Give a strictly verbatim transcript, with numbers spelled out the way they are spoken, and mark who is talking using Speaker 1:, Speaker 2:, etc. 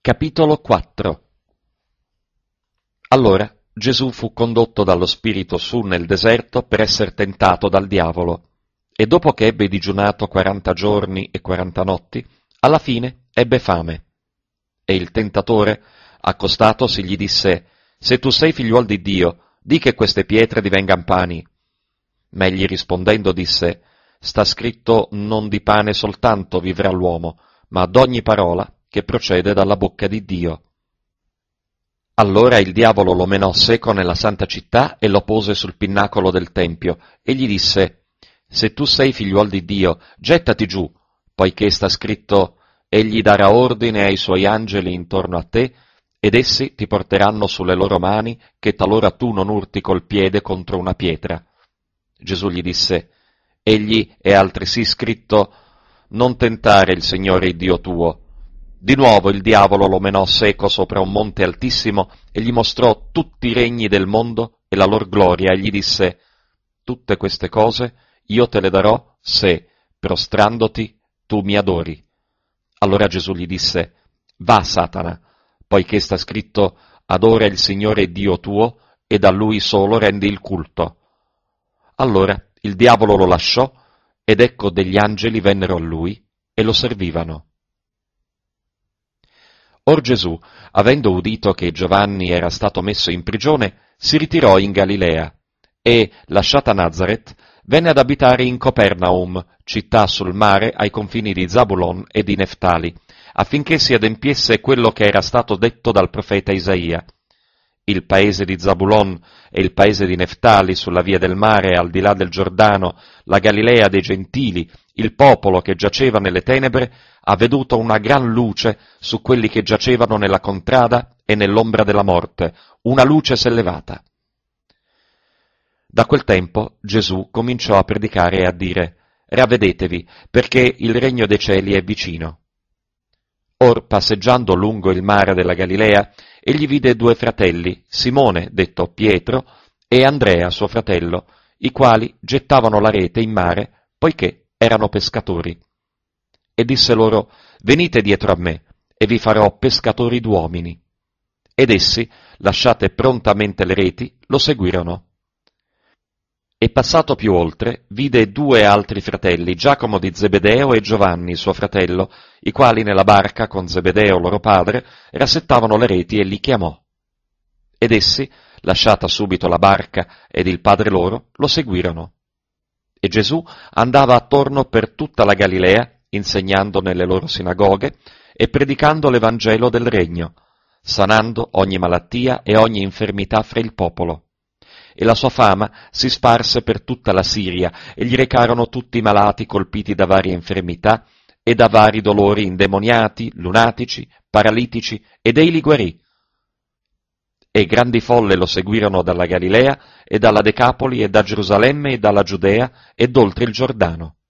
Speaker 1: Capitolo quattro. Allora Gesù fu condotto dallo Spirito su nel deserto per essere tentato dal diavolo, e dopo che ebbe digiunato quaranta giorni e quaranta notti, alla fine ebbe fame. E il tentatore, accostatosi, gli disse: «Se tu sei figliuol di Dio, di che queste pietre divengan pani». Ma egli rispondendo disse: «Sta scritto, non di pane soltanto vivrà l'uomo, ma d'ogni parola che procede dalla bocca di Dio». Allora il diavolo lo menò seco nella santa città e lo pose sul pinnacolo del tempio, e gli disse: «Se tu sei figliuol di Dio, gettati giù, poiché sta scritto: egli darà ordine ai suoi angeli intorno a te, ed essi ti porteranno sulle loro mani, che talora tu non urti col piede contro una pietra». Gesù gli disse: «Egli è altresì scritto: non tentare il Signore il Dio tuo». Di nuovo il diavolo lo menò seco sopra un monte altissimo e gli mostrò tutti i regni del mondo e la lor gloria, e gli disse: «Tutte queste cose io te le darò se, prostrandoti, tu mi adori». Allora Gesù gli disse: «Va, Satana, poiché sta scritto: adora il Signore Dio tuo ed a Lui solo rendi il culto». Allora il diavolo lo lasciò, ed ecco degli angeli vennero a lui e lo servivano. Or Gesù, avendo udito che Giovanni era stato messo in prigione, si ritirò in Galilea e, lasciata Nazaret, venne ad abitare in Copernaum, città sul mare ai confini di Zabulon e di Neftali, affinché si adempiesse quello che era stato detto dal profeta Isaia. Il paese di Zabulon e il paese di Neftali sulla via del mare al di là del Giordano, la Galilea dei Gentili, il popolo che giaceva nelle tenebre, ha veduto una gran luce su quelli che giacevano nella contrada e nell'ombra della morte, una luce s'è levata. Da quel tempo Gesù cominciò a predicare e a dire: «Ravvedetevi, perché il regno dei cieli è vicino». Or, passeggiando lungo il mare della Galilea, egli vide due fratelli, Simone, detto Pietro, e Andrea, suo fratello, i quali gettavano la rete in mare, poiché erano pescatori. E disse loro: «Venite dietro a me, e vi farò pescatori d'uomini». Ed essi, lasciate prontamente le reti, lo seguirono. E passato più oltre, vide due altri fratelli, Giacomo di Zebedeo e Giovanni, suo fratello, i quali nella barca con Zebedeo loro padre rassettavano le reti, e li chiamò. Ed essi, lasciata subito la barca ed il padre loro, lo seguirono. E Gesù andava attorno per tutta la Galilea, insegnando nelle loro sinagoghe e predicando l'Evangelo del regno, sanando ogni malattia e ogni infermità fra il popolo. E la sua fama si sparse per tutta la Siria, e gli recarono tutti i malati colpiti da varie infermità e da vari dolori, indemoniati, lunatici, paralitici, ed ei li guarì. E grandi folle lo seguirono dalla Galilea e dalla Decapoli e da Gerusalemme e dalla Giudea e d'oltre il Giordano.